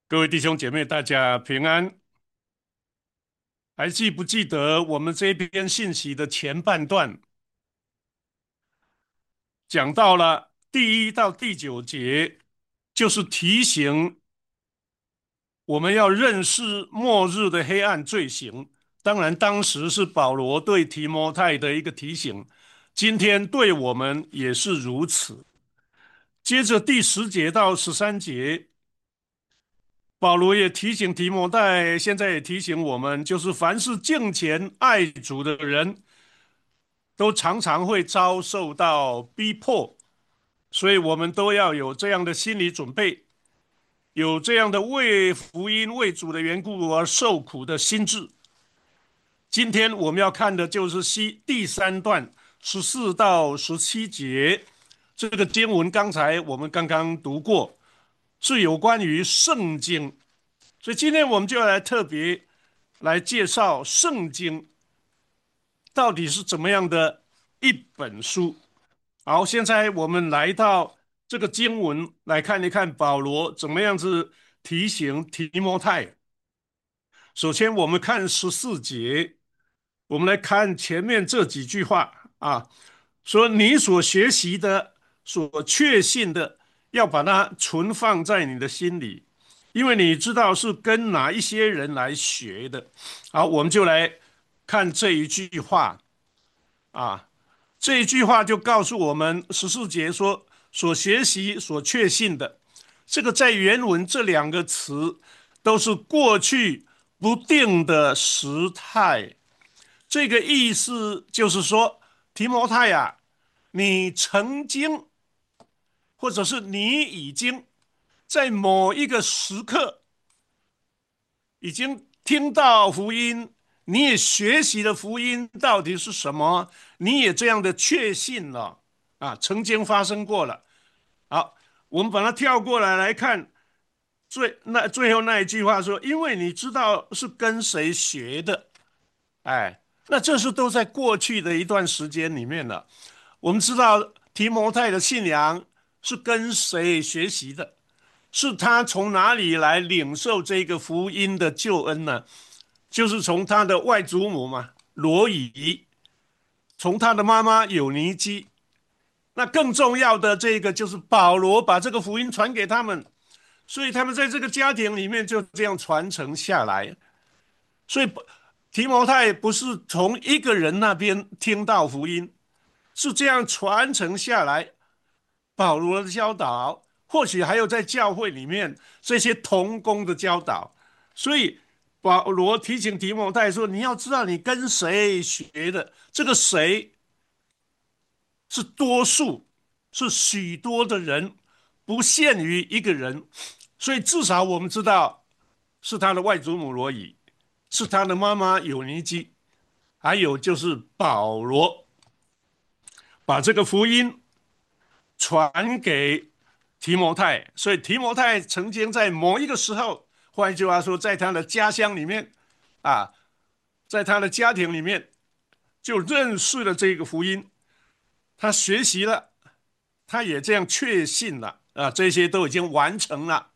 各位弟兄姐妹，大家平安。还记不记得我们这篇信息的前半段讲到了第1到第9节，就是提醒我们要认识末日的黑暗罪行。当然，当时是保罗对提摩太的一个提醒，今天对我们也是如此。接着第10节到13节，保罗也提醒提摩太，现在也提醒我们，就是凡是敬虔爱主的人，都常常会遭受到逼迫，所以我们都要有这样的心理准备，有这样的为福音、为主的缘故而受苦的心志。今天我们要看的就是第3段14到17节，这个经文刚才我们刚刚读过，是有关于圣经，所以今天我们就要来特别来介绍圣经到底是怎么样的一本书。好，现在我们来到这个经文来看一看保罗怎么样子提醒提摩太。首先，我们看14节，我们来看前面这几句话啊，说你所学习的、所确信的，要把它存放在你的心里，因为你知道是跟哪一些人来学的。好，我们就来看这一句话啊。这一句话就告诉我们，14节说所学习、所确信的，这个在原文这两个词都是过去不定的时态。这个意思就是说，提摩太啊，你曾经或者是你已经在某一个时刻已经听到福音，你也学习了福音到底是什么，你也这样的确信了啊，曾经发生过了。好，我们把它跳过来看最后那一句话说，因为你知道是跟谁学的，哎，那这是都在过去的一段时间里面了。我们知道提摩太的信仰是跟谁学习的？是他从哪里来领受这个福音的救恩呢？就是从他的外祖母嘛，罗以，从他的妈妈有尼基。那更重要的这个就是保罗把这个福音传给他们，所以他们在这个家庭里面就这样传承下来。所以提摩太不是从一个人那边听到福音，是这样传承下来。保罗的教导，或许还有在教会里面这些同工的教导。所以保罗提醒提摩太说：“你要知道你跟谁学的，这个谁是多数，是许多的人，不限于一个人。所以至少我们知道是他的外祖母罗以，是他的妈妈有尼基，还有就是保罗把这个福音传给提摩太，所以提摩太曾经在某一个时候，换一句话说，在他的家乡里面啊，在他的家庭里面就认识了这个福音，他学习了，他也这样确信了啊，这些都已经完成了。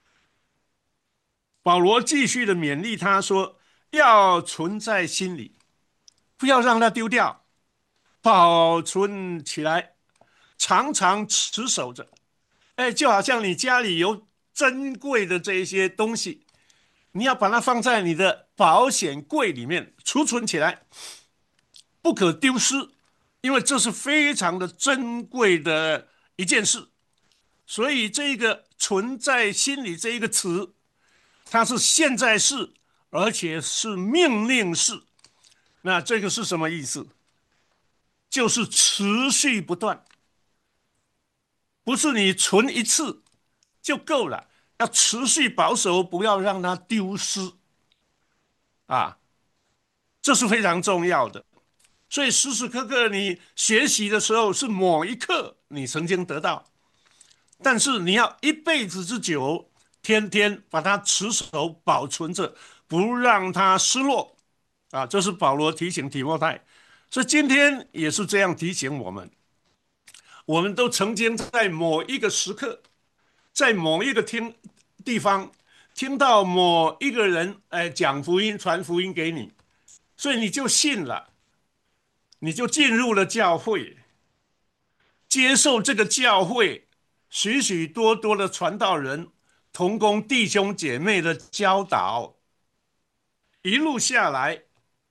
保罗继续的勉励他说，要存在心里，不要让它丢掉，保存起来，常常持守着。哎，就好像你家里有珍贵的这一些东西，你要把它放在你的保险柜里面储存起来，不可丢失，因为这是非常的珍贵的一件事。所以这个存在心里这一个词，它是现在式，而且是命令式。那这个是什么意思？就是持续不断，不是你存一次就够了，要持续保守，不要让它丢失啊，这是非常重要的。所以时时刻刻你学习的时候，是某一刻你曾经得到，但是你要一辈子之久，天天把它持守保存着，不让它失落啊！这是保罗提醒提摩太，所以今天也是这样提醒我们。我们都曾经在某一个时刻，在某一个地方听到某一个人讲福音、传福音给你，所以你就信了，你就进入了教会，接受这个教会许许多多的传道人、同工弟兄姐妹的教导，一路下来，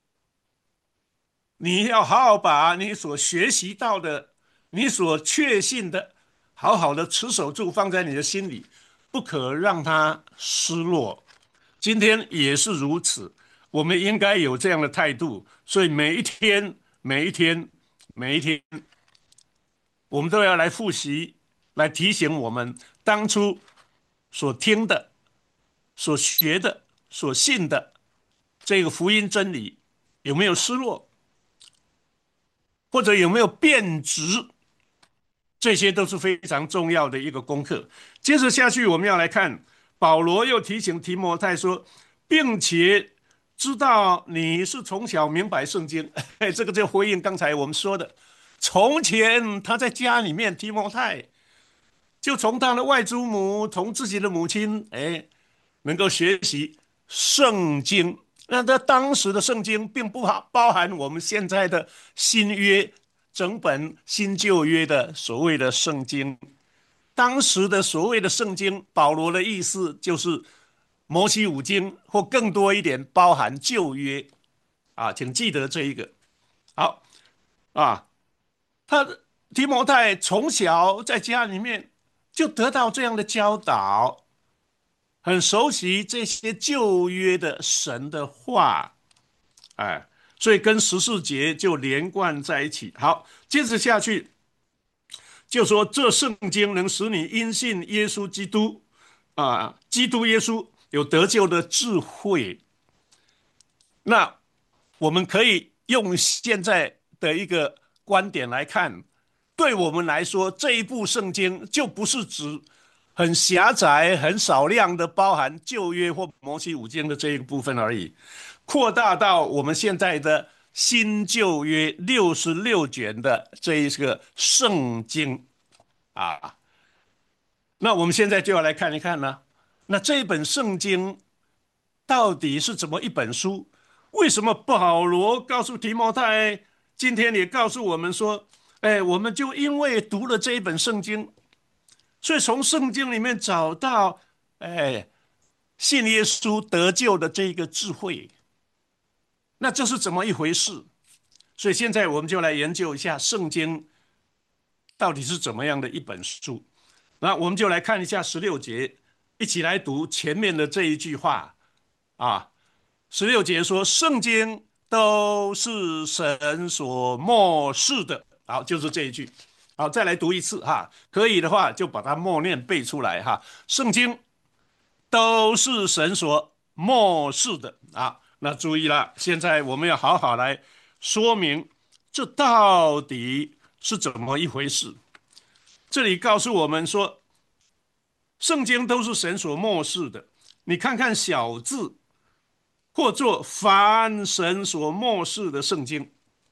你要好好把你所学习到的、你所确信的，好好的持守住，放在你的心里，不可让它失落。今天也是如此，我们应该有这样的态度。所以每一天、每一天、每一天，我们都要来复习，来提醒我们当初所听的、所学的、所信的这个福音真理有没有失落，或者有没有变质，这些都是非常重要的一个功课。接着下去，我们要来看保罗又提醒提摩太说，并且知道你是从小明白圣经。这个就回应刚才我们说的，从前他在家里面，提摩太就从他的外祖母，从自己的母亲，能够学习圣经。那在当时的圣经并不包含我们现在的新约整本新旧约的所谓的圣经。当时的所谓的圣经，保罗的意思就是摩西五经或更多一点，包含旧约啊，请记得这一个。好啊，他提摩太从小在家里面就得到这样的教导，很熟悉这些旧约的神的话，哎，所以跟14节就连贯在一起。好，接着下去就说这圣经能使你因信耶稣基督基督耶稣有得救的智慧。那我们可以用现在的一个观点来看，对我们来说，这一部圣经就不是指很狭窄、很少量的包含旧约或摩西五经的这一个部分而已，扩大到我们现在的新旧约66卷的这一个圣经啊。那我们现在就要来看一看呢，那这本圣经到底是怎么一本书？为什么保罗告诉提摩太，今天也告诉我们说，我们就因为读了这一本圣经，所以从圣经里面找到，信耶稣得救的这个智慧，那这是怎么一回事？所以现在我们就来研究一下圣经到底是怎么样的一本书。那我们就来看一下16节，一起来读前面的这一句话啊。16节说，圣经都是神所默示的。好，就是这一句。好，再来读一次哈，可以的话就把它默念背出来哈。圣经都是神所默示的啊。那注意了，现在我们要好好来说明这到底是怎么一回事。这里告诉我们说，圣经都是神所默示的。你看看小字，或作凡神所默示的圣经。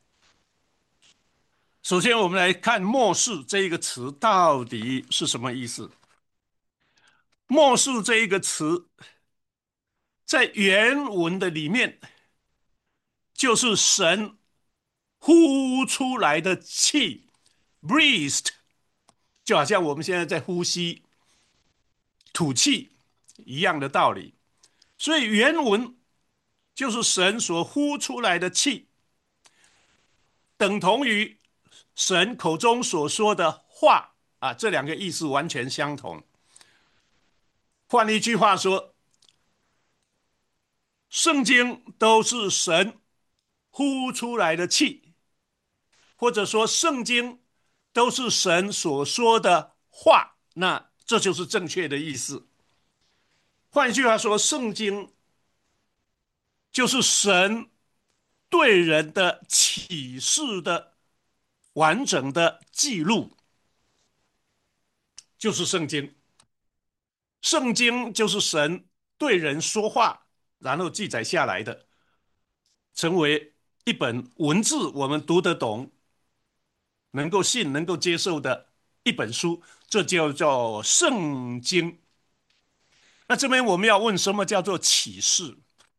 首先，我们来看“默示”这一个词到底是什么意思。“默示”这一个词，在原文的里面，就是神呼出来的气 （breathed），就好像我们现在在呼吸、吐气一样的道理。所以原文就是神所呼出来的气，等同于神口中所说的话啊，这两个意思完全相同。换一句话说，圣经都是神呼出来的气，或者说圣经都是神所说的话，那这就是正确的意思。换一句话说，圣经就是神对人的启示的完整的记录，就是圣经。圣经就是神对人说话，然后记载下来的，成为一本文字，我们读得懂、能够信、能够接受的一本书，这就叫圣经。 那这边我们要问，什么叫做启示？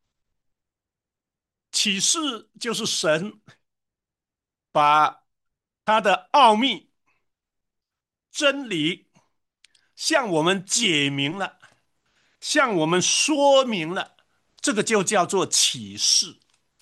启示就是神把他的奥秘、真理向我们解明了，向我们说明了，这个就叫做启示。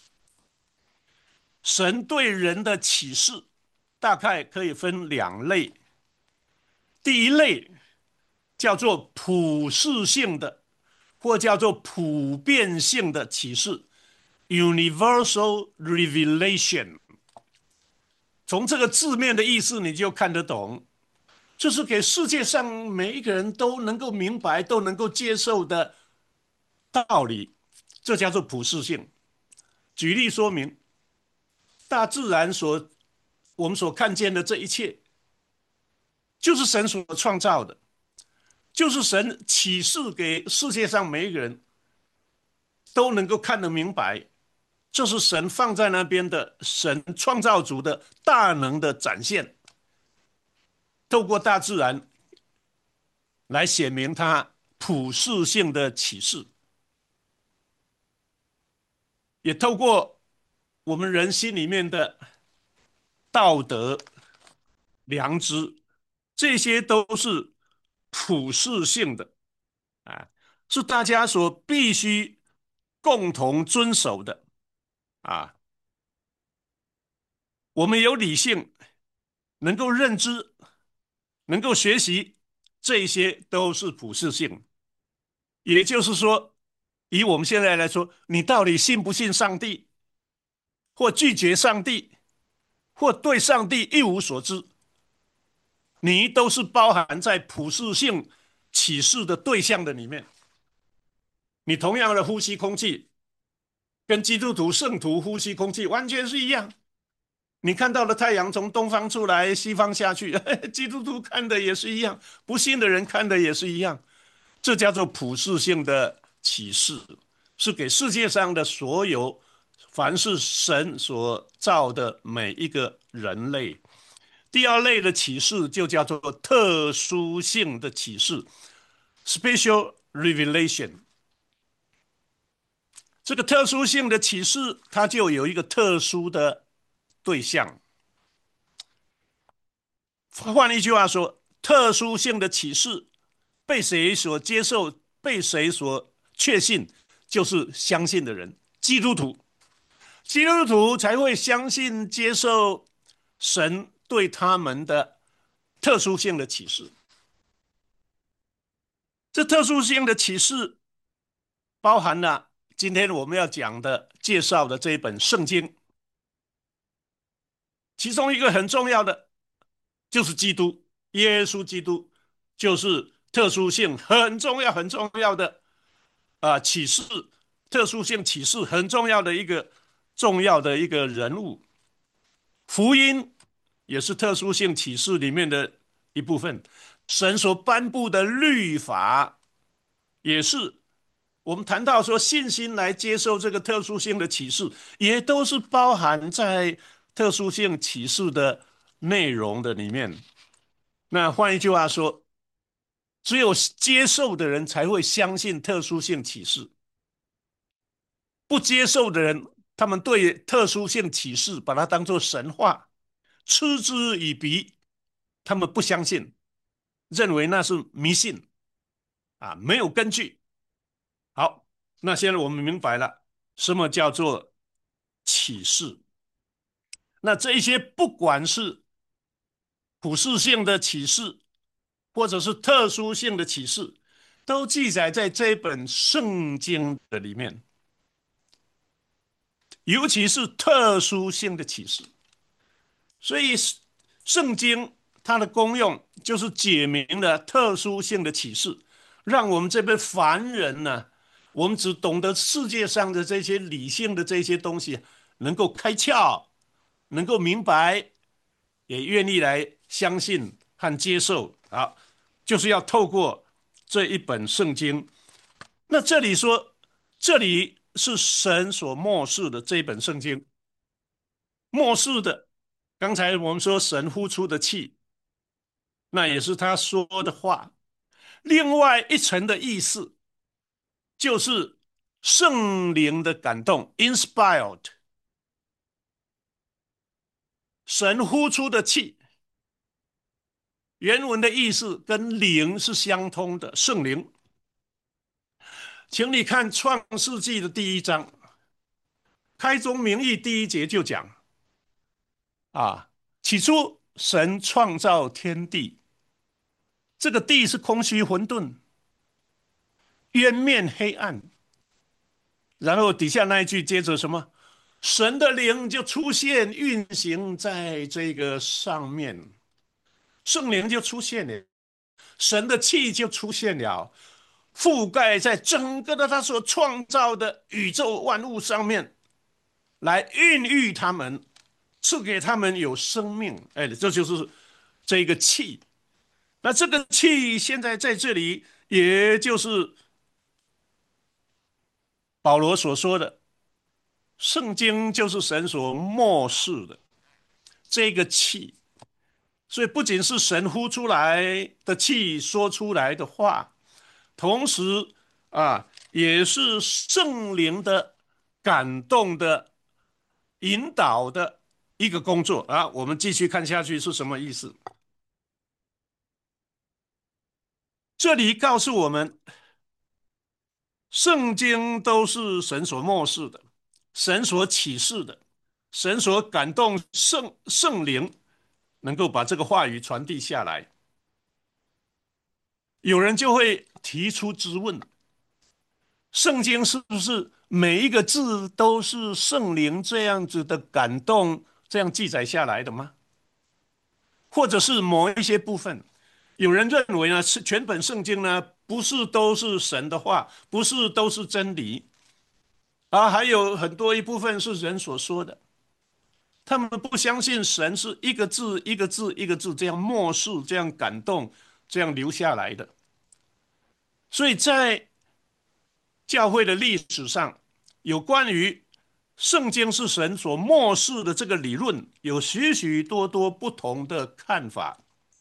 神对人的启示大概可以分两类，第一类叫做普世性的，或叫做普遍性的启示 （universal revelation）。从这个字面的意思，你就看得懂，就是给世界上每一个人都能够明白、都能够接受的道理，这叫做普世性。举例说明，大自然我们所看见的这一切，就是神所创造的，就是神启示给世界上每一个人都能够看得明白，这是神放在那边的神创造主的大能的展现，透过大自然来显明他普世性的启示，也透过我们人心里面的道德、良知，这些都是普世性的啊，是大家所必须共同遵守的啊。我们有理性，能够认知，能够学习，这些都是普世性。也就是说，以我们现在来说，你到底信不信上帝，或拒绝上帝，或对上帝一无所知，你都是包含在普世性启示的对象的里面。你同样的呼吸空气，跟基督徒圣徒呼吸空气完全是一样。你看到了太阳从东方出来，西方下去，基督徒看的也是一样，不信的人看的也是一样。这叫做普世性的启示，是给世界上的所有凡是神所造的每一个人类。第二类的启示就叫做特殊性的启示 （special revelation）。这个特殊性的启示，它就有一个特殊的对象。换一句话说，特殊性的启示被谁所接受、被谁所确信，就是相信的人，基督徒。基督徒才会相信、接受神对他们的特殊性的启示。这特殊性的启示包含了今天我们要讲的、介绍的这一本圣经，其中一个很重要的就是基督，耶稣基督，就是特殊性很重要、很重要的启示，特殊性启示很重要的一个人物。福音也是特殊性启示里面的一部分，神所颁布的律法也是。我们谈到说信心来接受这个特殊性的启示，也都是包含在特殊性启示的内容的里面。那换一句话说，只有接受的人才会相信特殊性启示，不接受的人，他们对特殊性启示把它当作神话，嗤之以鼻，他们不相信，认为那是迷信啊，没有根据。好，那现在我们明白了什么叫做启示。那这一些不管是普世性的启示，或者是特殊性的启示，都记载在这本圣经的里面，尤其是特殊性的启示。所以圣经它的功用就是解明了特殊性的启示，让我们这边凡人呢，我们只懂得世界上的这些理性的这些东西，能够开窍，能够明白，也愿意来相信和接受啊，就是要透过这一本圣经。那这里说，这里是神所漠视的这一本圣经，漠视的。刚才我们说神呼出的气，那也是他说的话。另外一层的意思， 就是圣灵的感动 （inspired），神呼出的气。原文的意思跟灵是相通的，圣灵。请你看《创世纪》的第一章，开宗明义第一节就讲啊，起初神创造天地，这个地是空虚混沌，渊面黑暗。然后底下那一句接着什么？神的灵就出现运行在这个上面，圣灵就出现了，神的气就出现了，覆盖在整个的他所创造的宇宙万物上面，来孕育他们，赐给他们有生命。哎，这就是这个气。那这个气现在在这里，也就是保罗所说的，圣经就是神所漠视的这个气。所以不仅是神呼出来的气，说出来的话，同时也是圣灵的感动的引导的一个工作啊。我们继续看下去是什么意思？这里告诉我们，圣经都是神所漠视的，神所启示的，神所感动圣灵能够把这个话语传递下来。有人就会提出质问：圣经是不是每一个字都是圣灵这样子的感动，这样记载下来的吗？或者是某一些部分？有人认为呢，是全本圣经呢，不是都是神的话，不是都是真理，还有很多一部分是人所说的。他们不相信神是一个字一个字一个字这样默示、这样感动、这样留下来的。所以在教会的历史上，有关于圣经是神所漠视的这个理论，有许许多多不同的看法。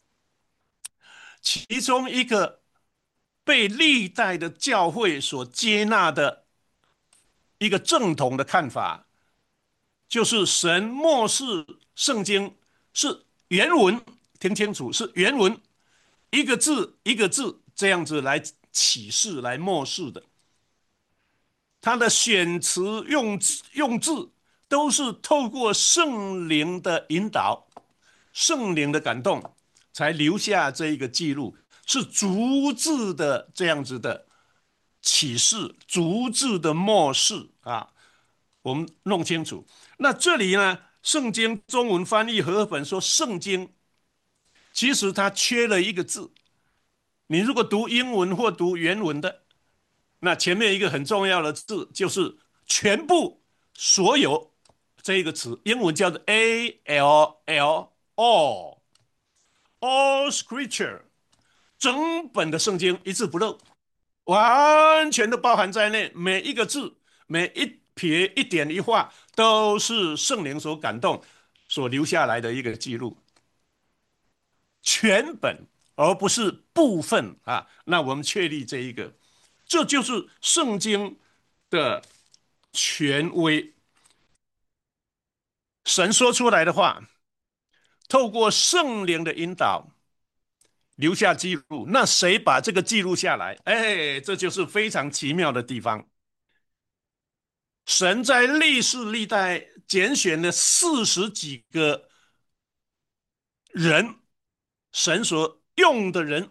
其中一个被历代的教会所接纳的一个正统的看法，就是神漠视圣经是原文，听清楚，是原文，一个字一个字这样子来启示、来漠视的。他的选词用字都是透过圣灵的引导、圣灵的感动，才留下这一个记录，是逐字的这样子的启示，逐字的漠视啊。我们弄清楚。那这里呢，圣经中文翻译和合本说圣经，其实它缺了一个字。你如果读英文或读原文的，那前面一个很重要的字就是全部、所有这一个词，英文叫做 all scripture， 整本的圣经一字不漏，完全都包含在内，每一个字、每一撇、一点一画都是圣灵所感动、所留下来的一个记录，全本而不是部分啊。那我们确立这一个，这就是圣经的权威。神说出来的话，透过圣灵的引导留下记录，那谁把这个记录下来？哎，这就是非常奇妙的地方。神在历世历代拣选了40几个人，神所用的人，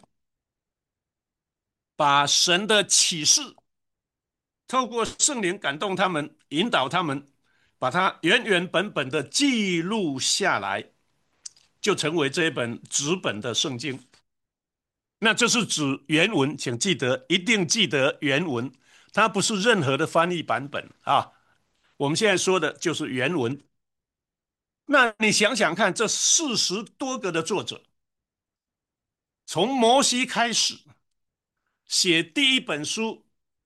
把神的启示透过圣灵感动他们，引导他们，把它原原本本的记录下来，就成为这一本纸本的圣经。那这是指原文，请记得，一定记得原文，它不是任何的翻译版本啊。我们现在说的就是原文。那你想想看，这40多个的作者，从摩西开始写第一本书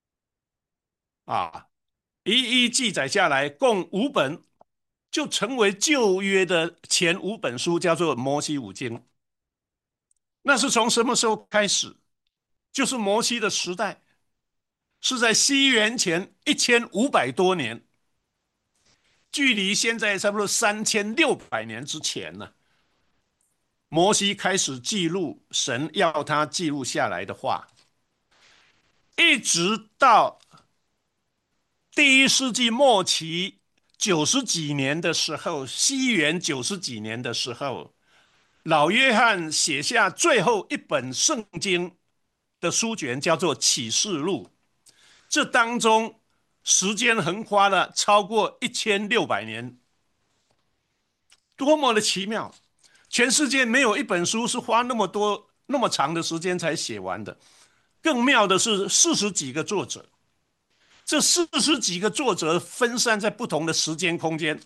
啊，一一记载下来，共5本，就成为旧约的前5本书，叫做摩西五经。那是从什么时候开始？就是摩西的时代， 是在西元前1500多年，距离现在差不多3600年之前呢。摩西开始记录神要他记录下来的话，一直到第1世纪末期90几年的时候，西元90几年的时候，老约翰写下最后一本圣经的书卷，叫做启示录。这当中时间横跨了超过1600年，多么的奇妙！全世界没有一本书是花那么长的时间才写完的。更妙的是40几个作者，这40几个作者分散在不同的时间空间，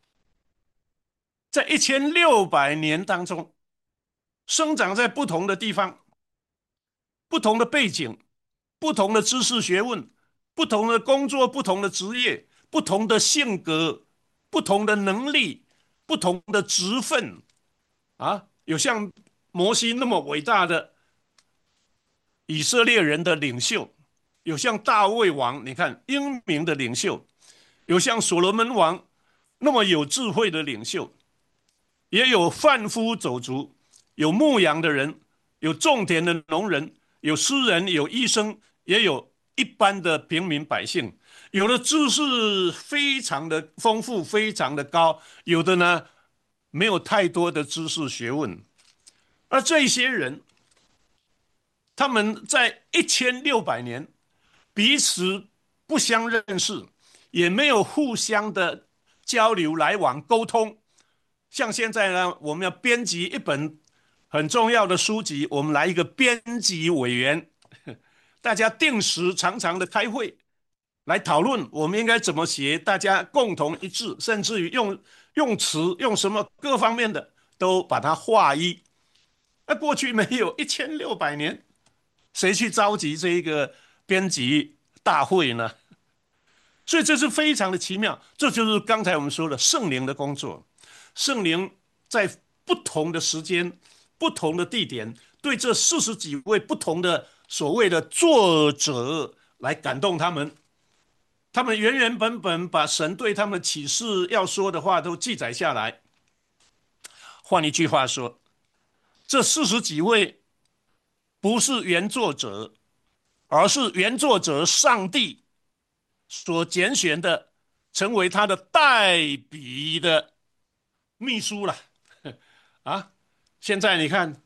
在1600年当中生长在不同的地方、不同的背景、不同的知识学问、不同的工作、不同的职业、不同的性格、不同的能力、不同的职分啊，有像摩西那么伟大的以色列人的领袖，有像大卫王，你看英明的领袖，有像所罗门王那么有智慧的领袖，也有贩夫走卒，有牧羊的人，有种田的农人，有诗人，有医生，也有一般的平民百姓。有的知识非常的丰富，非常的高，有的呢没有太多的知识学问。而这些人，他们在1600年彼此不相认识，也没有互相的交流来往沟通。像现在呢，我们要编辑一本很重要的书籍，我们来一个编辑委员，大家定时常常的开会来讨论我们应该怎么写，大家共同一致，甚至于用词用什么各方面的都把它划一。那过去没有1600年，谁去召集这一个编辑大会呢？所以这是非常的奇妙，这就是刚才我们说的圣灵的工作。圣灵在不同的时间、不同的地点，对这40几位不同的所谓的作者来感动他们。他们原原本本把神对他们启示要说的话都记载下来。换一句话说，这40几位不是原作者，而是原作者上帝所拣选的，成为他的代笔的秘书了。啊，现在你看，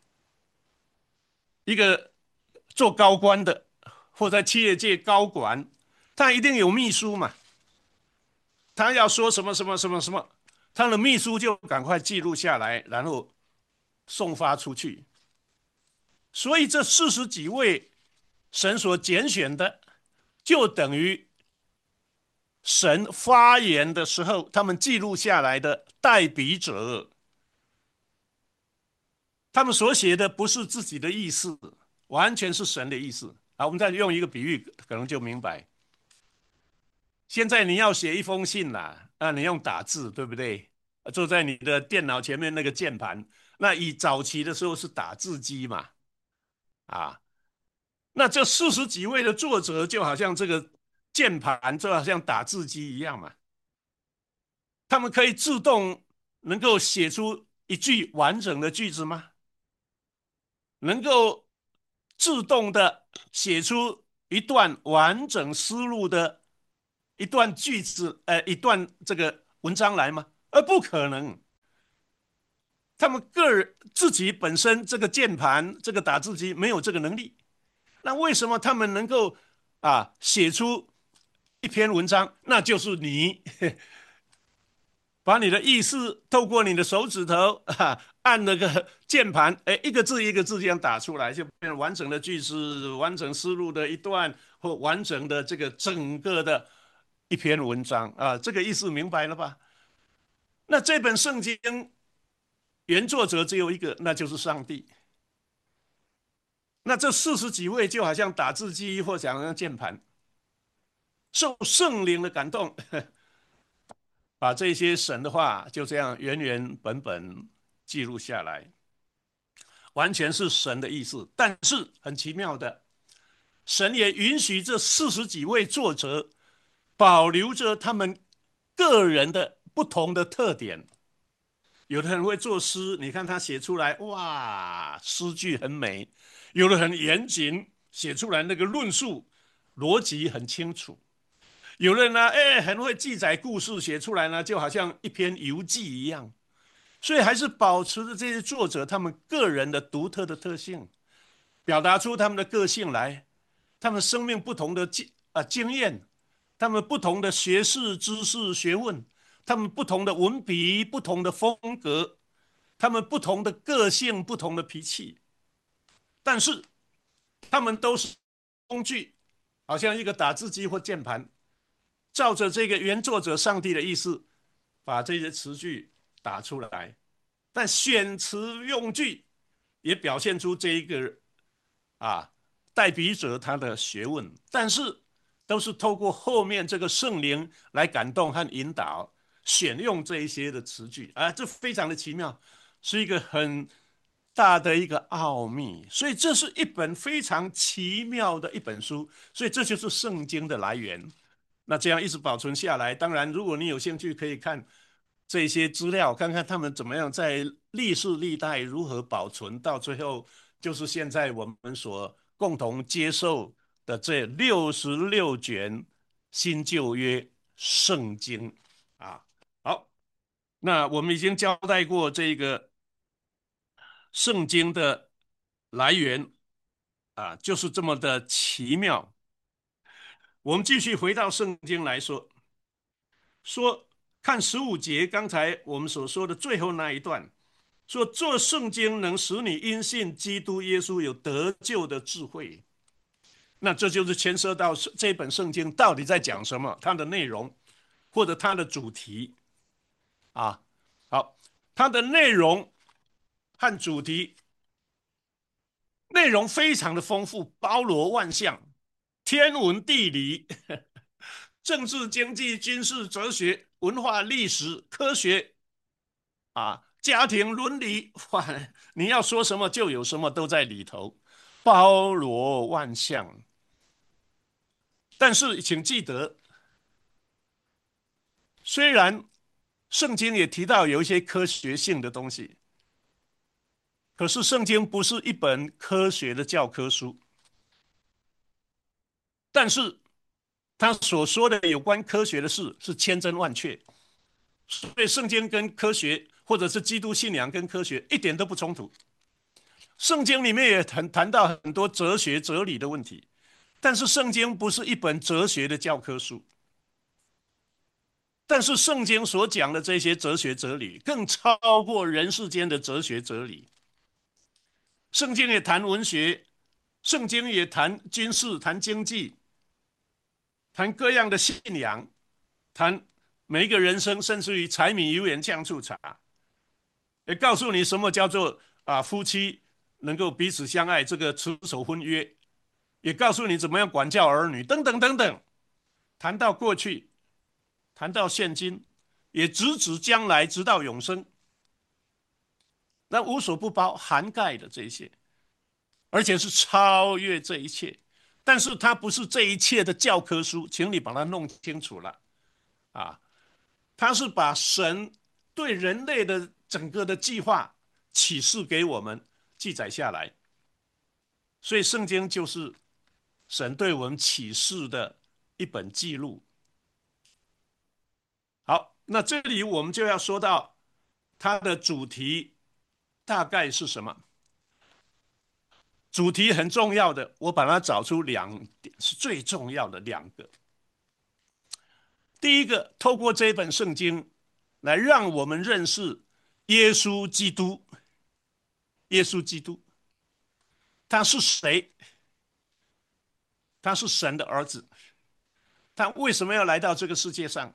一个做高官的或在企业界高管，他一定有秘书嘛，他要说什么什么什么什么，他的秘书就赶快记录下来，然后送发出去。所以这40几位神所拣选的，就等于神发言的时候，他们记录下来的代笔者。他们所写的不是自己的意思，完全是神的意思。好，我们再用一个比喻，可能就明白。现在你要写一封信啦，你用打字，对不对？坐在你的电脑前面那个键盘，那以早期的时候是打字机嘛，啊，那这40几位的作者就好像这个键盘，就好像打字机一样嘛，他们可以自动能够写出一句完整的句子吗？能够自动的写出一段完整思路的一段句子，一段这个文章来吗？不可能。他们个人自己本身这个键盘、这个打字机没有这个能力，那为什么他们能够写出一篇文章？那就是你把你的意思透过你的手指头按那个键盘，一个字一个字这样打出来，就变成完整的句子、完整思路的一段或完整的这个整个的一篇文章啊，这个意思明白了吧？那这本圣经原作者只有一个，那就是上帝。那这40几位就好像打字机或者好像键盘，受圣灵的感动，把这些神的话就这样原原本本记录下来，完全是神的意思。但是很奇妙的， 神也允许这40几位作者保留着他们个人的不同的特点。有的人会作诗，你看他写出来，哇，诗句很美；有的很严谨，写出来那个论述逻辑很清楚；有的人呢，哎，很会记载故事，写出来呢就好像一篇游记一样。所以还是保持着这些作者他们个人的独特的特性，表达出他们的个性来，他们生命不同的经验，他们不同的学识、知识、学问，他们不同的文笔、不同的风格，他们不同的个性、不同的脾气，但是他们都是工具，好像一个打字机或键盘，照着这个原作者上帝的意思，把这些词句打出来。但选词用句也表现出这一个啊代笔者他的学问，但是都是透过后面这个圣灵来感动和引导，选用这一些的词句啊，这非常的奇妙，是一个很大的一个奥秘。所以这是一本非常奇妙的一本书，所以这就是圣经的来源。那这样一直保存下来，当然，如果你有兴趣，可以看这些资料，看看他们怎么样在历世历代如何保存，到最后就是现在我们所共同接受的这66卷新旧约圣经啊。好，那我们已经交代过这个圣经的来源啊，就是这么的奇妙。我们继续回到圣经来说，看15节，刚才我们所说的最后那一段，说做圣经能使你因信基督耶稣有得救的智慧。那这就是牵涉到这本圣经到底在讲什么，它的内容或者它的主题啊。好，它的内容和主题内容非常的丰富，包罗万象，天文地理、政治经济、军事、哲学、文化、历史、科学啊，家庭伦理，哇，你要说什么就有什么都在里头，包罗万象。但是请记得，虽然圣经也提到有一些科学性的东西，可是圣经不是一本科学的教科书。但是他所说的有关科学的事是千真万确，所以圣经跟科学或者是基督信仰跟科学一点都不冲突。圣经里面也谈到很多哲学哲理的问题，但是圣经不是一本哲学的教科书。但是圣经所讲的这些哲学哲理，更超过人世间的哲学哲理。圣经也谈文学，圣经也谈军事、谈经济、谈各样的信仰，谈每一个人生，甚至于柴米油盐酱醋茶，也告诉你什么叫做夫妻能够彼此相爱，这个持守婚约，也告诉你怎么样管教儿女，等等等等。谈到过去，谈到现今，也直指将来，直到永生，那无所不包，涵盖的这些，而且是超越这一切。但是它不是这一切的教科书，请你把它弄清楚了啊！它是把神对人类的整个的计划启示给我们，记载下来。所以圣经就是神对我们启示的一本记录。好，那这里我们就要说到它的主题大概是什么？主题很重要的，我把它找出2点是最重要的2个。第一个，透过这本圣经来让我们认识耶稣基督。耶稣基督，他是谁？他是神的儿子。他为什么要来到这个世界上？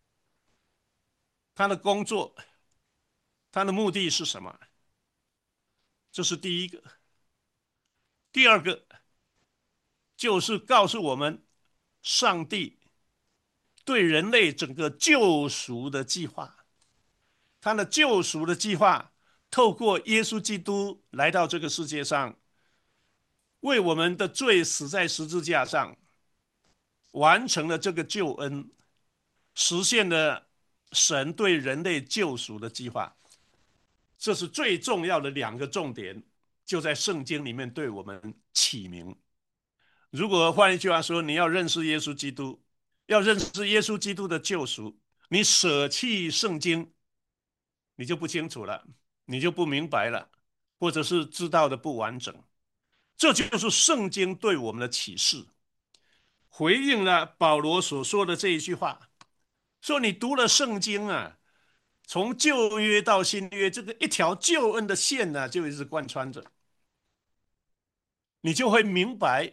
他的工作，他的目的是什么？这是第一个。第二个就是告诉我们，上帝对人类整个救赎的计划。他的救赎的计划，透过耶稣基督来到这个世界上， 为我们的罪死在十字架上，完成了这个救恩，实现了神对人类救赎的计划。这是最重要的两个重点，就在圣经里面对我们启明。如果换一句话说，你要认识耶稣基督，要认识耶稣基督的救赎，你舍弃圣经，你就不清楚了，你就不明白了，或者是知道的不完整。这就是圣经对我们的启示，回应了保罗所说的这一句话，说你读了圣经啊，从旧约到新约，这个一条救恩的线呢，就一直贯穿着，你就会明白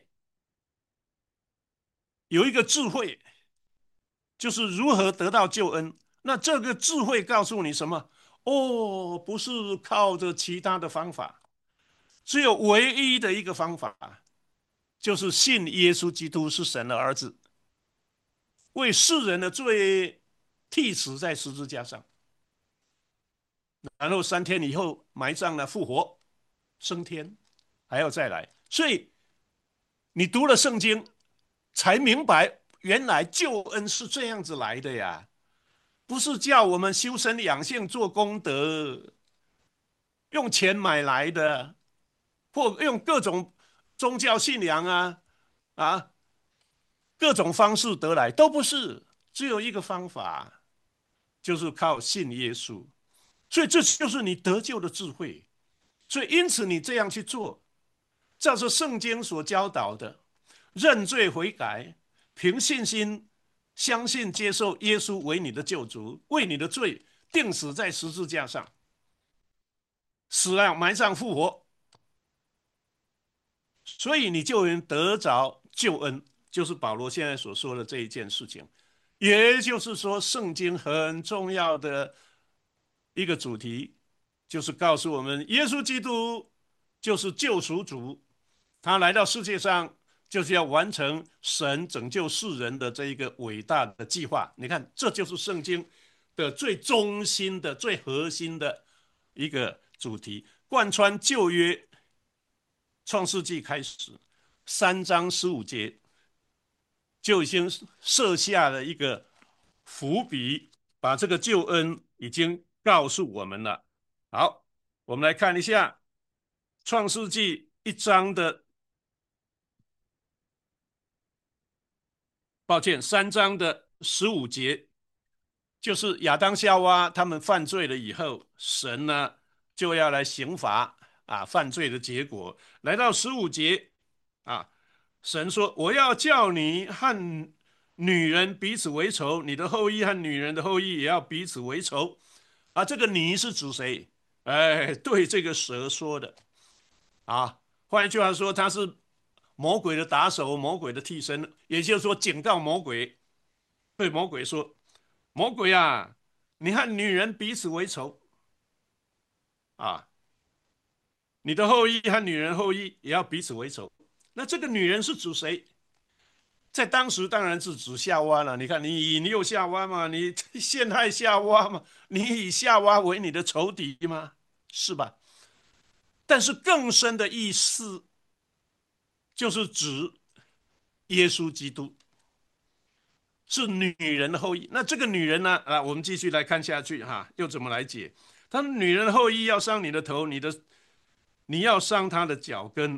有一个智慧，就是如何得到救恩。那这个智慧告诉你什么？哦，不是靠着其他的方法，只有唯一的一个方法，就是信耶稣基督是神的儿子，为世人的罪替死在十字架上，然后3天以后埋葬了，复活，升天，还要再来。所以你读了圣经，才明白原来救恩是这样子来的呀，不是叫我们修身养性做功德，用钱买来的，或用各种宗教信仰啊各种方式得来，都不是，只有一个方法，就是靠信耶稣。所以这就是你得救的智慧。所以因此你这样去做，照着圣经所教导的，认罪悔改，凭信心相信接受耶稣为你的救主，为你的罪钉死在十字架上，死了埋葬复活，所以你就能得着救恩，就是保罗现在所说的这一件事情。也就是说，圣经很重要的一个主题，就是告诉我们，耶稣基督就是救赎主，他来到世界上就是要完成神拯救世人的这一个伟大的计划。你看，这就是圣经的最中心的、最核心的一个主题，贯穿旧约创世纪开始3章15节就已经设下了一个伏笔，把这个救恩已经告诉我们了。好，我们来看一下创世纪1章的，抱歉，3章的15节，就是亚当夏娃他们犯罪了以后，神呢就要来刑罚犯罪的结果。来到15节啊，神说：“我要叫你和女人彼此为仇，你的后裔和女人的后裔也要彼此为仇。”这个“你”是指谁？哎，对这个蛇说的啊。换一句话说，他是魔鬼的打手，魔鬼的替身，也就是说，警告魔鬼，对魔鬼说：“魔鬼啊，你和女人彼此为仇啊，你的后裔和女人后裔也要彼此为仇。”那这个女人是指谁？在当时当然是指夏娃了。你看，你引诱夏娃嘛，你陷害夏娃嘛，你以夏娃为你的仇敌吗？是吧？但是更深的意思就是指耶稣基督是女人的后裔。那这个女人呢？我们继续来看下去又怎么来解？他说：“女人的后裔要伤你的头，你要伤她的脚跟。”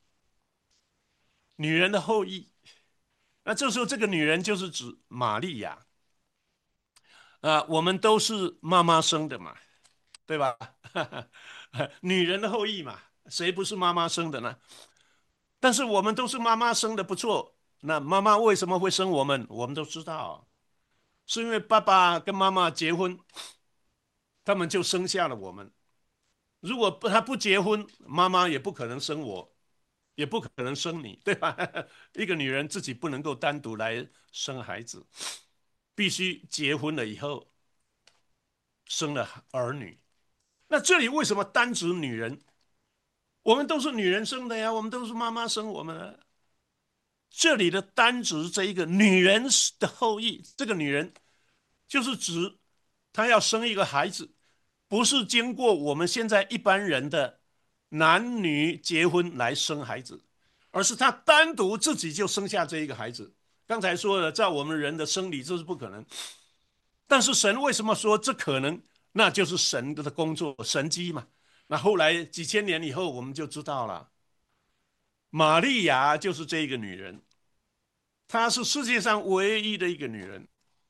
女人的后裔，那这时候这个女人就是指玛利亚我们都是妈妈生的嘛，对吧？女人的后裔嘛，谁不是妈妈生的呢？但是我们都是妈妈生的，不错。那妈妈为什么会生我们？我们都知道，是因为爸爸跟妈妈结婚，他们就生下了我们。如果他不结婚，妈妈也不可能生我，也不可能生你，对吧？一个女人自己不能够单独来生孩子，必须结婚了以后生了儿女。那这里为什么单指女人？我们都是女人生的呀，我们都是妈妈生我们的。这里的单指这一个女人的后裔，这个女人就是指她要生一个孩子，不是经过我们现在一般人的男女结婚来生孩子， 而是他单独自己就生下这一个孩子。刚才说了，在我们人的生理这是不可能，但是神为什么说这可能？那就是神的工作，神机嘛。那后来几千年以后，我们就知道了，玛利亚就是这个女人，她是世界上唯一的一个女人，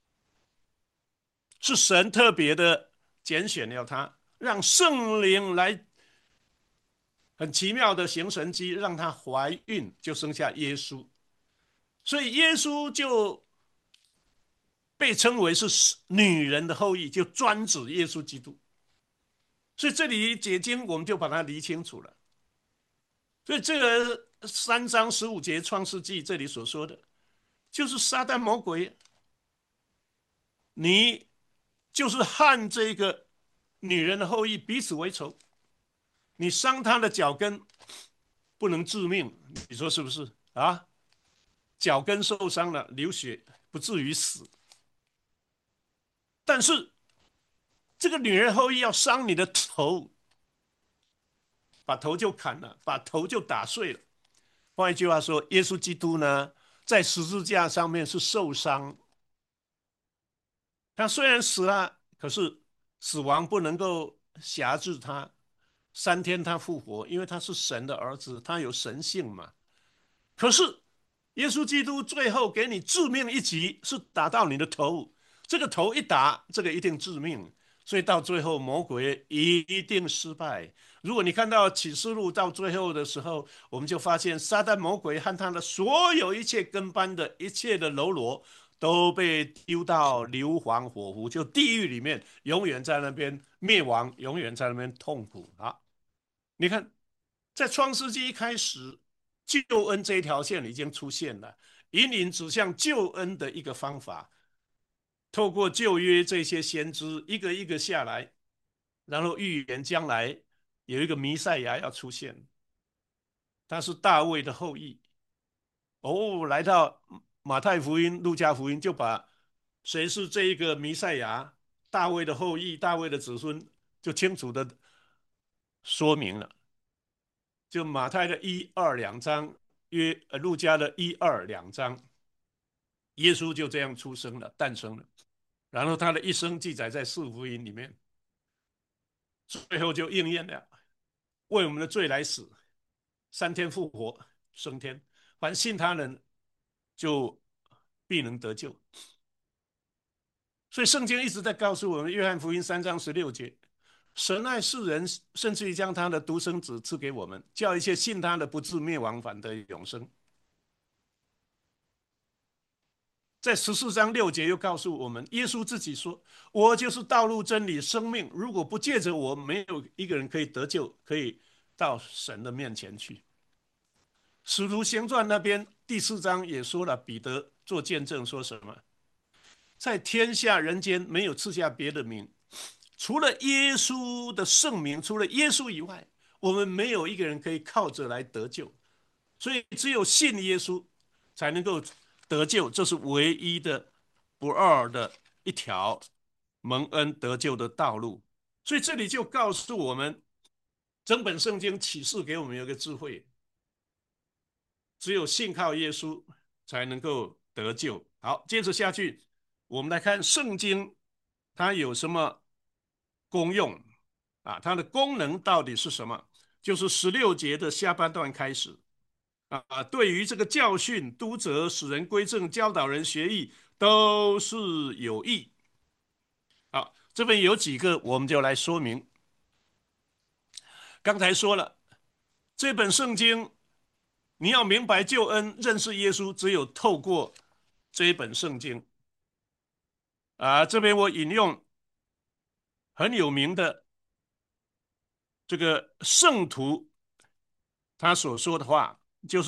是神特别的拣选了她，让圣灵来很奇妙的行神迹，让她怀孕就生下耶稣，所以耶稣就被称为是女人的后裔，就专指耶稣基督。所以这里解经我们就把它理清楚了。所以这个3章15节创世纪这里所说的，就是撒旦魔鬼，你就是和这个女人的后裔彼此为仇，你伤她的脚跟不能致命，你说是不是啊？脚跟受伤了，流血不至于死，但是这个女人后裔要伤你的头，把头就砍了，把头就打碎了。换一句话说，耶稣基督呢，在十字架上面是受伤，他虽然死了，可是死亡不能够辖制他。3天他复活，因为他是神的儿子，他有神性嘛。可是耶稣基督最后给你致命一击，是打到你的头，这个头一打，这个一定致命。所以到最后，魔鬼一定失败。如果你看到启示录到最后的时候，我们就发现撒旦魔鬼和他的所有一切跟班的一切的喽啰，都被丢到硫磺火湖，就地狱里面，永远在那边灭亡，永远在那边痛苦啊！你看，在创世纪一开始，救恩这一条线已经出现了，引领指向救恩的一个方法。透过旧约这些先知一个一个下来，然后预言将来有一个弥赛亚要出现，他是大卫的后裔。哦，来到马太福音、路加福音，就把谁是这一个弥赛亚，大卫的后裔、大卫的子孙，就清楚的说明了。就马太的1、2、2章，路加的1、2、2章，耶稣就这样出生了，诞生了。然后他的一生记载在4福音里面，最后就应验了，为我们的罪来死，3天复活升天，凡信他人就必能得救。所以圣经一直在告诉我们，约翰福音3章16节，神爱世人，甚至于将他的独生子赐给我们，叫一切信他的不至灭亡，反得永生。在14章6节又告诉我们，耶稣自己说：“我就是道路、真理、生命，如果不借着我，没有一个人可以得救，可以到神的面前去。”使徒行传那边第4章也说了，彼得做见证说什么？在天下人间没有赐下别的名，除了耶稣的圣名，除了耶稣以外，我们没有一个人可以靠着来得救。所以只有信耶稣才能够得救，这是唯一的不二的一条蒙恩得救的道路。所以这里就告诉我们，整本圣经启示给我们有一个智慧，只有信靠耶稣才能够得救。好，接着下去，我们来看圣经它有什么功用啊？它的功能到底是什么？就是16节的下半段开始啊，对于这个教训、督责、使人归正、教导人学艺，都是有益。好，这边有几个，我们就来说明。刚才说了，这本圣经你要明白救恩、认识耶稣，只有透过这一本圣经啊。这边我引用很有名的这个圣徒他所说的话，就是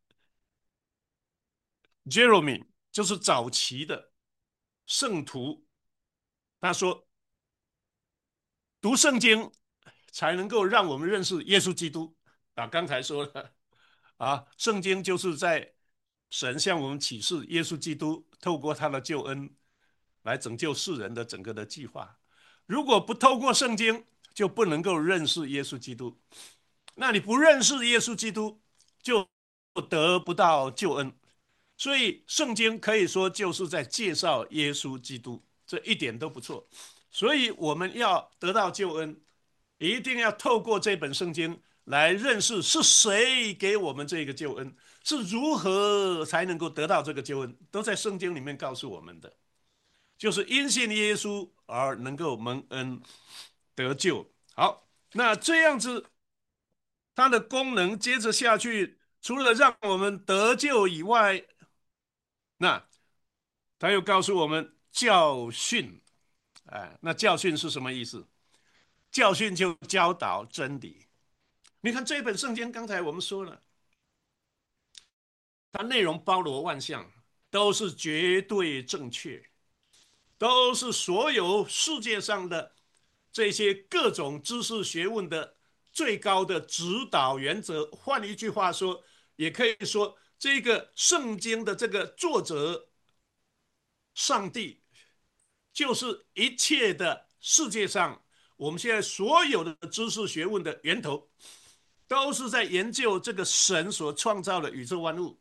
Jeremy，就是早期的圣徒，他说读圣经才能够让我们认识耶稣基督啊。刚才说了啊，圣经就是在神向我们启示耶稣基督透过他的救恩来拯救世人的整个的计划。如果不透过圣经，就不能够认识耶稣基督。那你不认识耶稣基督，就得不到救恩。所以圣经可以说就是在介绍耶稣基督，这一点都不错。所以我们要得到救恩，一定要透过这本圣经来认识是谁给我们这个救恩，是如何才能够得到这个救恩，都在圣经里面告诉我们的，就是因信耶稣而能够蒙恩得救。好，那这样子它的功能接着下去，除了让我们得救以外，那他又告诉我们教训。那教训是什么意思？教训就教导真理。你看这本圣经，刚才我们说了，它内容包罗万象，都是绝对正确，都是所有世界上的这些各种知识学问的最高的指导原则。换一句话说，也可以说，这个圣经的这个作者上帝，就是一切的世界上我们现在所有的知识学问的源头，都是在研究这个神所创造的宇宙万物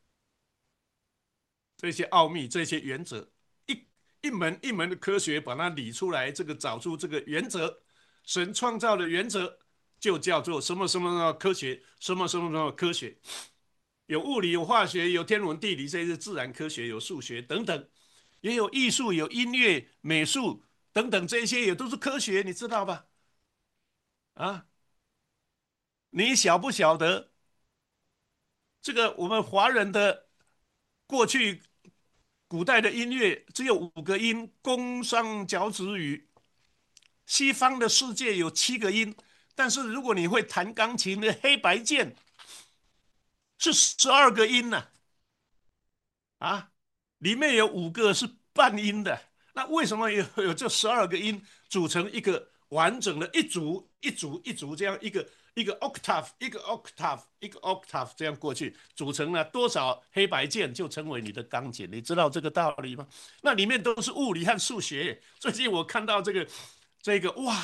这些奥秘、这些原则，一门一门的科学把它理出来，这个找出这个原则，神创造的原则就叫做什么什么科学，什么什么什么科学。有物理，有化学，有天文地理，这些自然科学，有数学等等，也有艺术，有音乐、美术等等，这些也都是科学，你知道吧？啊，你晓不晓得这个我们华人的过去古代的音乐只有5个音，宫商角徵羽。西方的世界有7个音，但是如果你会弹钢琴的黑白键是12个音呢、啊，里面有5个是半音的。那为什么有这12个音组成一个完整的一组一组一组这样一个 octave 一个 octave 一个 octave 这样过去，组成了多少黑白键就成为你的钢琴？你知道这个道理吗？那里面都是物理和数学。最近我看到这个哇，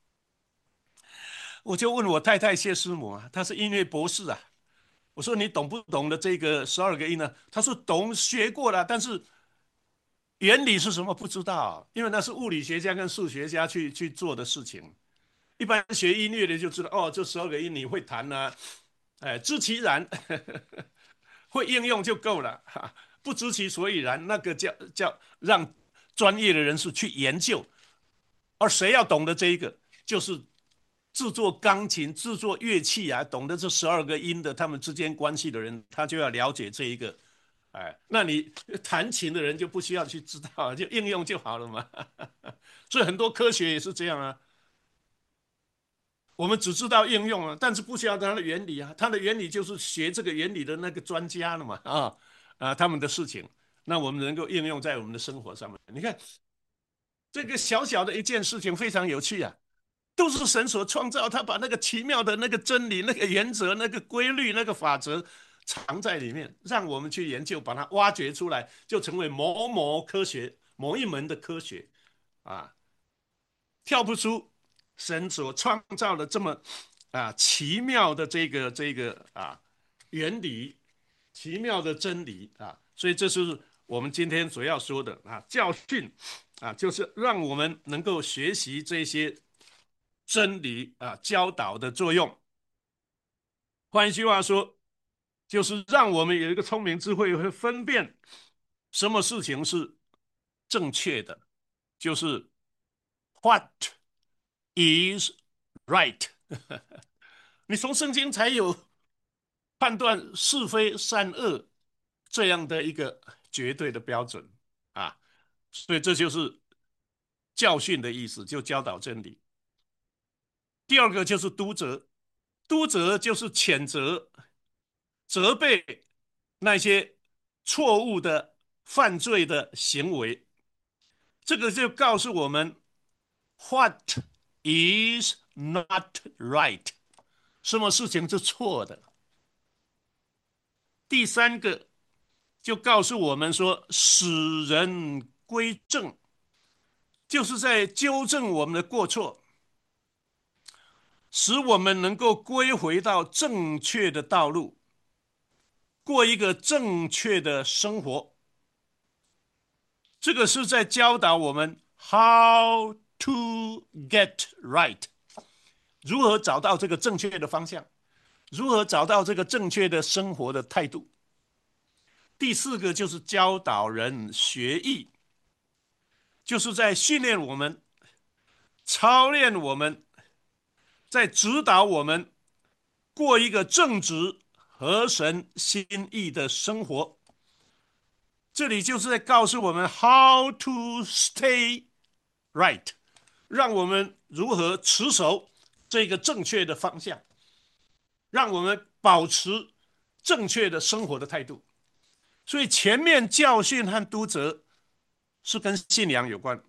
我就问我太太谢师母啊，她是音乐博士啊。我说你懂不懂的这个12个音呢？她说懂，学过了，但是原理是什么不知道，因为那是物理学家跟数学家去做的事情。一般学音乐的就知道，哦，这12个音你会弹啊，知其然，会应用就够了，不知其所以然，那个叫让专业的人士去研究。而谁要懂得这一个，就是制作钢琴、制作乐器啊，懂得这12个音的他们之间关系的人，他就要了解这一个。那你弹琴的人就不需要去知道，就应用就好了嘛。所以很多科学也是这样啊，我们只知道应用啊，但是不需要它的原理啊。它的原理就是学这个原理的那个专家了嘛，他们的事情，那我们能够应用在我们的生活上面。你看这个小小的一件事情非常有趣啊，都是神所创造，他把那个奇妙的那个真理、那个原则、那个规律、那个法则藏在里面，让我们去研究，把它挖掘出来，就成为某某科学、某一门的科学啊，跳不出神所创造的这么奇妙的这个原理、奇妙的真理啊，所以这是我们今天所要说的教训就是让我们能够学习这些真理教导的作用。换一句话说，就是让我们有一个聪明智慧，会分辨什么事情是正确的，就是 what is right 你从圣经才有判断是非善恶这样的一个绝对的标准啊，所以这就是教训的意思，就教导真理。第二个就是督责，督责就是谴责、责备那些错误的犯罪的行为。这个就告诉我们 what is not right，什么事情是错的。第三个就告诉我们说，使人归正，就是在纠正我们的过错，使我们能够归回到正确的道路。 过一个正确的生活。这个是在教导我们 how to get right，如何找到这个正确的方向，如何找到这个正确的生活的态度。第四个就是教导人学艺，就是在训练我们、操练我们，在指导我们过一个正直、合神心意的生活。这里就是在告诉我们 how to stay right，让我们如何持守这个正确的方向，让我们保持正确的生活的态度。所以前面教训和督责是跟信仰有关，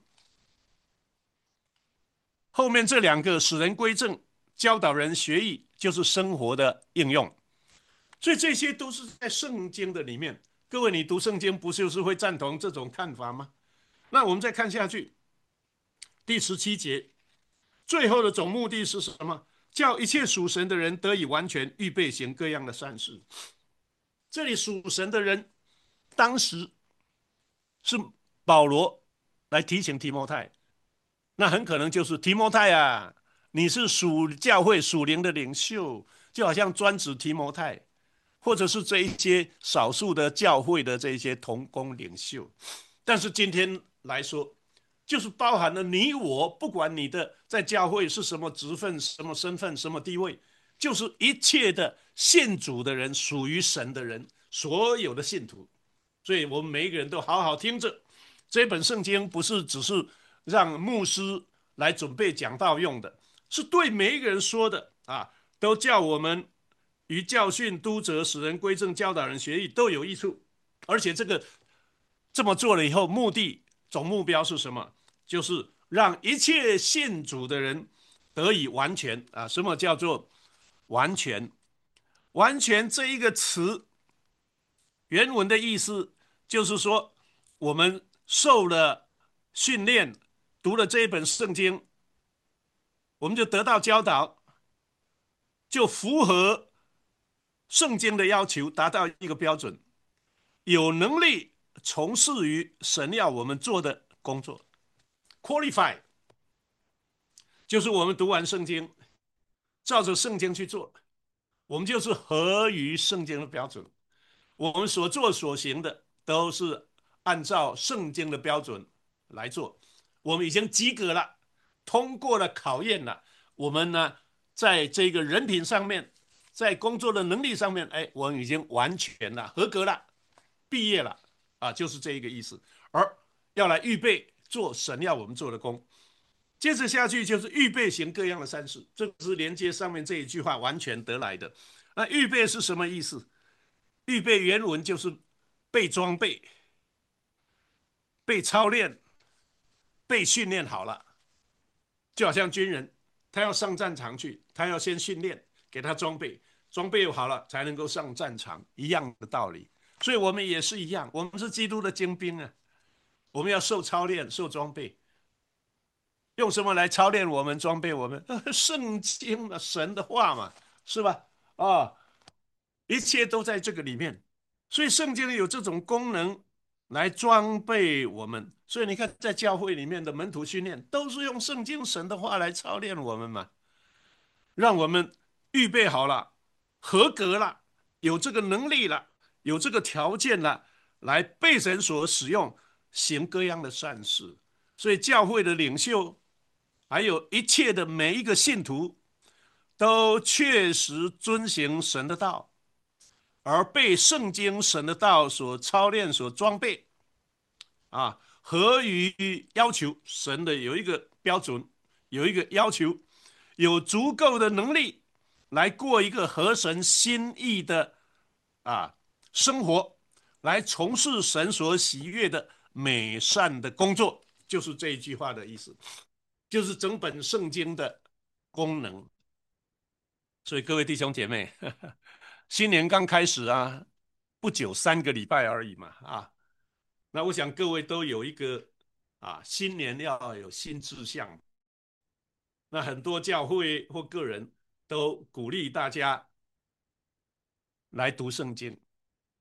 后面这两个使人归正、教导人学艺，就是生活的应用。所以这些都是在圣经的里面。各位，你读圣经不就是会赞同这种看法吗？那我们再看下去，第17节，最后的总目的是什么？叫一切属神的人得以完全，预备行各样的善事。这里属神的人，当时是保罗来提醒提摩太，那很可能就是提摩太啊，你是属教会属灵的领袖，就好像专指提摩太，或者是这一些少数的教会的这一些同工领袖。但是今天来说，就是包含了你我，不管你的在教会是什么职分、什么身份、什么地位，就是一切的信主的人，属于神的人，所有的信徒。所以我们每一个人都好好听着，这本圣经不是只是让牧师来准备讲道用的，是对每一个人说的啊，都叫我们与教训、督责、使人归正、教导人学艺都有益处。而且这么做了以后，总目标是什么？就是让一切信主的人得以完全啊！什么叫做完全？完全这一个词原文的意思就是说，我们受了训练，读了这一本圣经，我们就得到教导，就符合圣经的要求，达到一个标准，有能力从事于神要我们做的工作。qualify 就是我们读完圣经，照着圣经去做，我们就是合于圣经的标准。我们所做所行的都是按照圣经的标准来做。我们已经及格了，通过了考验了。我们呢，在这个人品上面，在工作的能力上面，哎，我们已经完全了，合格了，毕业了啊，就是这一个意思。而要来预备做神要我们做的工。接着下去就是预备行各样的善事，这是连接上面这一句话完全得来的。那预备是什么意思？预备原文就是被装备、被操练、被训练好了，就好像军人，他要上战场去，他要先训练，给他装备，装备好了才能够上战场，一样的道理。所以我们也是一样，我们是基督的精兵啊，我们要受操练、受装备。用什么来操练我们、装备我们？圣经嘛，神的话嘛，是吧？啊，一切都在这个里面。所以圣经有这种功能来装备我们。所以你看，在教会里面的门徒训练，都是用圣经神的话来操练我们嘛，让我们预备好了、合格了、有这个能力了、有这个条件了，来被神所使用，行各样的善事。所以教会的领袖，还有一切的每一个信徒，都确实遵行神的道，而被圣经神的道所操练、所装备啊，合于要求，神的有一个标准，有一个要求，有足够的能力来过一个合神心意的啊生活，来从事神所喜悦的美善的工作，就是这一句话的意思，就是整本圣经的功能。所以各位弟兄姐妹，新年刚开始啊，不久3个礼拜而已嘛啊。那我想各位都有一个新年要有新志向。那很多教会或个人都鼓励大家来读圣经，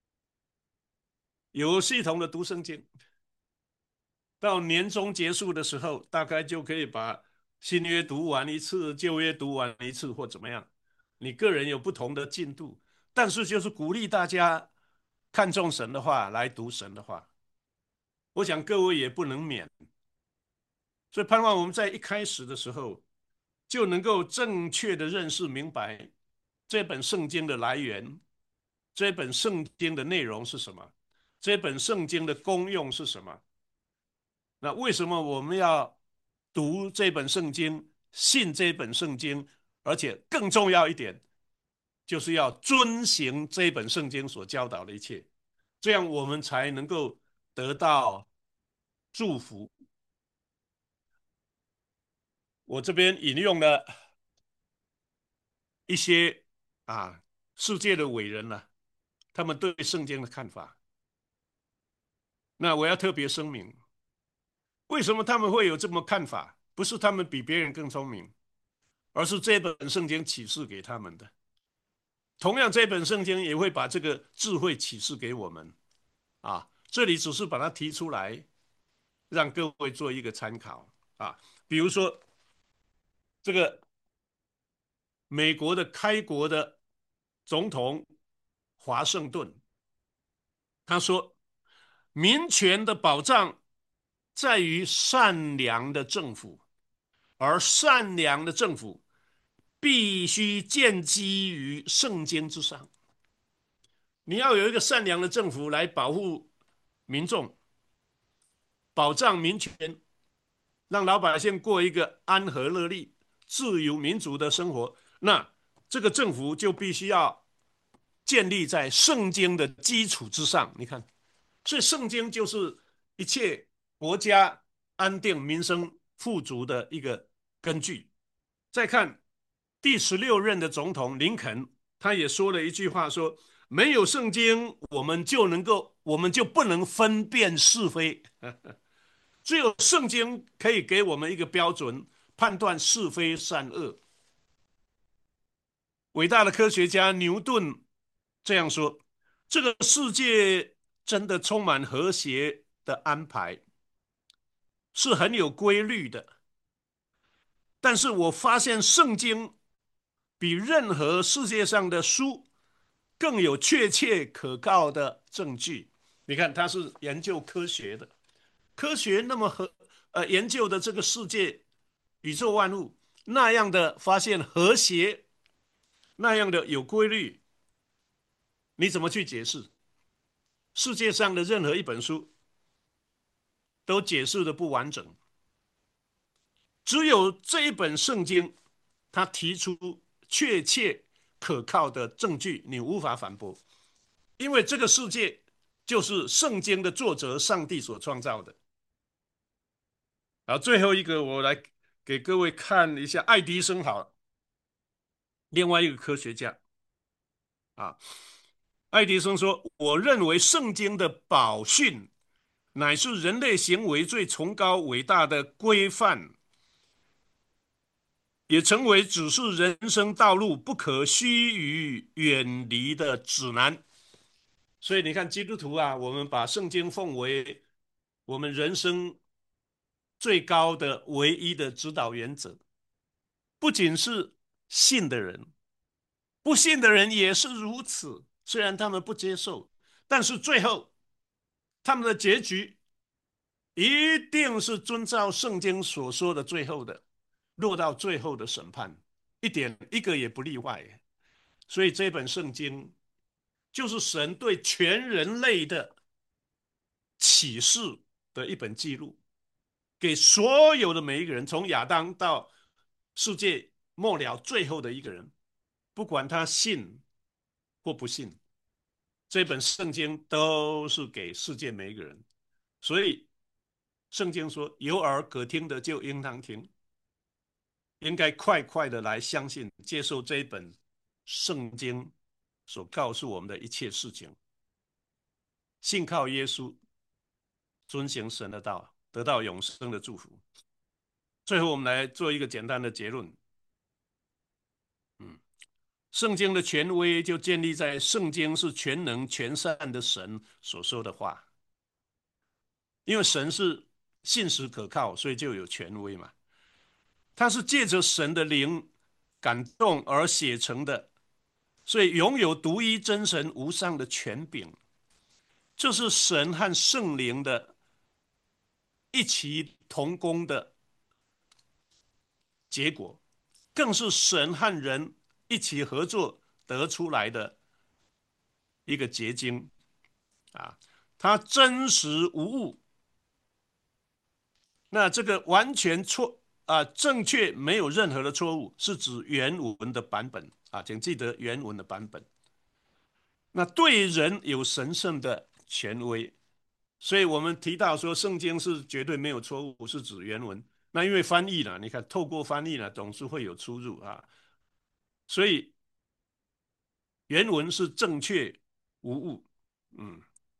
有系统的读圣经，到年终结束的时候，大概就可以把新约读完一次，旧约读完一次，或怎么样。你个人有不同的进度，但是就是鼓励大家看重神的话来读神的话。我想各位也不能免，所以盼望我们在一开始的时候就能够正确的认识明白这本圣经的来源，这本圣经的内容是什么，这本圣经的功用是什么。那为什么我们要读这本圣经，信这本圣经，而且更重要一点，就是要遵行这本圣经所教导的一切，这样我们才能够得到祝福。我这边引用了一些世界的伟人啊，他们对圣经的看法。那我要特别声明，为什么他们会有这么看法？不是他们比别人更聪明，而是这本圣经启示给他们的。同样，这本圣经也会把这个智慧启示给我们啊。这里只是把它提出来，让各位做一个参考啊。比如说，这个美国的开国的总统华盛顿，他说：“民权的保障在于善良的政府，而善良的政府必须建基于圣经之上。你要有一个善良的政府来保护民众，保障民权，让老百姓过一个安和乐利、自由民主的生活，那这个政府就必须要建立在圣经的基础之上。你看，所以圣经就是一切国家安定民生富足的一个根据。再看第16任的总统林肯，他也说了一句话说：没有圣经，我们就不能分辨是非。只有圣经可以给我们一个标准，判断是非善恶。伟大的科学家牛顿这样说：这个世界真的充满和谐的安排，是很有规律的。但是我发现圣经比任何世界上的书更有确切可靠的证据。你看，他是研究科学的，科学那么研究的这个世界、宇宙万物那样的发现和谐，那样的有规律，你怎么去解释？世界上的任何一本书都解释的不完整，只有这一本圣经，它提出确切可靠的证据，你无法反驳，因为这个世界就是圣经的作者上帝所创造的。然后最后一个，我来给各位看一下爱迪生好，另外一个科学家啊，爱迪生说：“我认为圣经的宝训乃是人类行为最崇高伟大的规范，也成为指示人生道路不可须臾远离的指南。”所以你看，基督徒啊，我们把圣经奉为我们人生最高的唯一的指导原则，不仅是信的人，不信的人也是如此。虽然他们不接受，但是最后他们的结局一定是遵照圣经所说的最后的，落到最后的审判，一个也不例外。所以这本圣经就是神对全人类的启示的一本记录，给所有的每一个人，从亚当到世界末了最后的一个人，不管他信或不信，这本圣经都是给世界每一个人。所以圣经说：“有耳可听的就应当听，应该快快的来相信、接受这一本圣经所告诉我们的一切事情，信靠耶稣，遵行神的道，得到永生的祝福。”最后，我们来做一个简单的结论。嗯， 圣经的权威就建立在圣经是全能全善的神所说的话，因为神是信实可靠，所以就有权威嘛。它是借着神的灵感动而写成的，所以拥有独一真神无上的权柄。这是神和圣灵的一起同工的结果，更是神和人一起合作得出来的一个结晶啊！它真实无误，那这个完全正确没有任何的错误，是指原文的版本啊，请记得原文的版本。那对人有神圣的权威，所以我们提到说圣经是绝对没有错误，是指原文。那因为翻译呢，你看透过翻译呢，总是会有出入啊，所以原文是正确无误。嗯，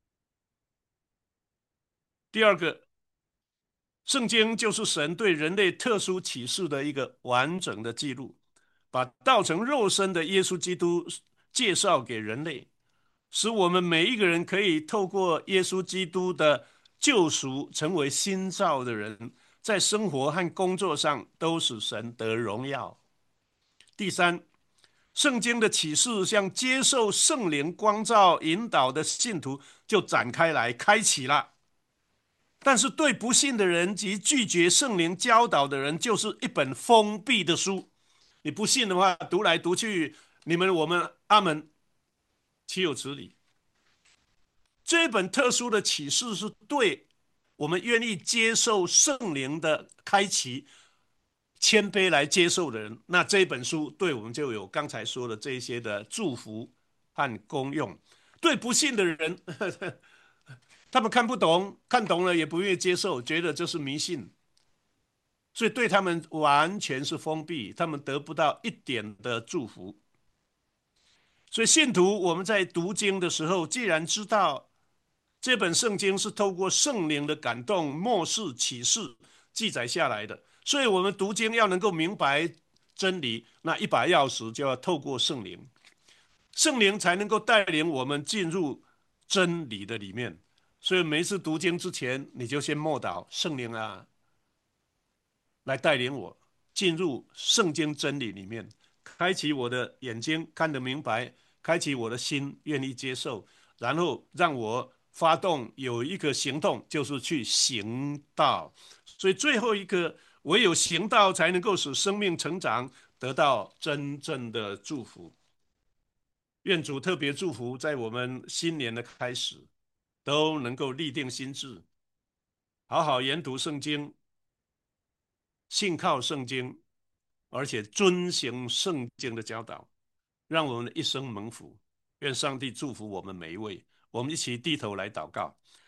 第二个，圣经就是神对人类特殊启示的一个完整的记录，把道成肉身的耶稣基督介绍给人类，使我们每一个人可以透过耶稣基督的救赎，成为新造的人，在生活和工作上都使神得荣耀。第三，圣经的启示向接受圣灵光照引导的信徒就展开来，开启了。但是对不信的人及拒绝圣灵教导的人，就是一本封闭的书。你不信的话，读来读去，你们我们阿门，岂有此理？这本特殊的启示是对我们愿意接受圣灵的开启、谦卑来接受的人，那这本书对我们就有刚才说的这些的祝福和功用。对不信的人，他们看不懂，看懂了也不愿意接受，觉得这是迷信，所以对他们完全是封闭，他们得不到一点的祝福。所以信徒我们在读经的时候，既然知道这本圣经是透过圣灵的感动、默示、启示记载下来的，所以我们读经要能够明白真理，那一把钥匙就要透过圣灵，圣灵才能够带领我们进入真理的里面。所以每一次读经之前，你就先默祷圣灵啊，来带领我进入圣经真理里面，开启我的眼睛看得明白，开启我的心愿意接受，然后让我发动有一个行动，就是去行道。所以最后一个，唯有行道才能够使生命成长，得到真正的祝福。愿主特别祝福在我们新年的开始，都能够立定心志，好好研读圣经，信靠圣经，而且遵行圣经的教导，让我们的一生蒙福。愿上帝祝福我们每一位。我们一起低头来祷告。